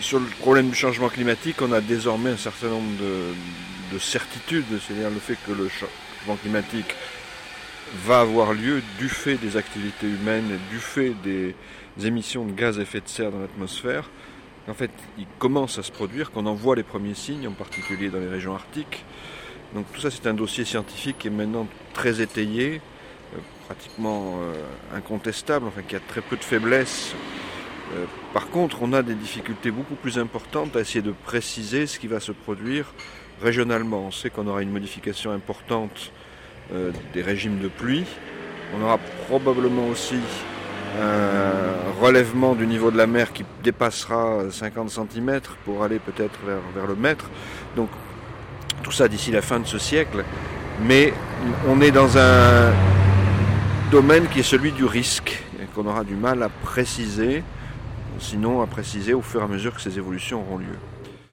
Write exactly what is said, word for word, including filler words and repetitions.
Sur le problème du changement climatique, on a désormais un certain nombre de, de certitudes, c'est-à-dire le fait que le changement climatique va avoir lieu du fait des activités humaines, du fait des émissions de gaz à effet de serre dans l'atmosphère. En fait, il commence à se produire, qu'on en voit les premiers signes, en particulier dans les régions arctiques. Donc tout ça, c'est un dossier scientifique qui est maintenant très étayé, euh, pratiquement euh, incontestable, enfin qui a très peu de faiblesses. Euh, par contre, on a des difficultés beaucoup plus importantes à essayer de préciser ce qui va se produire régionalement. On sait qu'on aura une modification importante euh, des régimes de pluie. On aura probablement aussi un relèvement du niveau de la mer qui dépassera cinquante centimètres pour aller peut-être vers, vers le mètre. Donc tout ça d'ici la fin de ce siècle. Mais on est dans un domaine qui est celui du risque et qu'on aura du mal à préciser, sinon à préciser au fur et à mesure que ces évolutions auront lieu.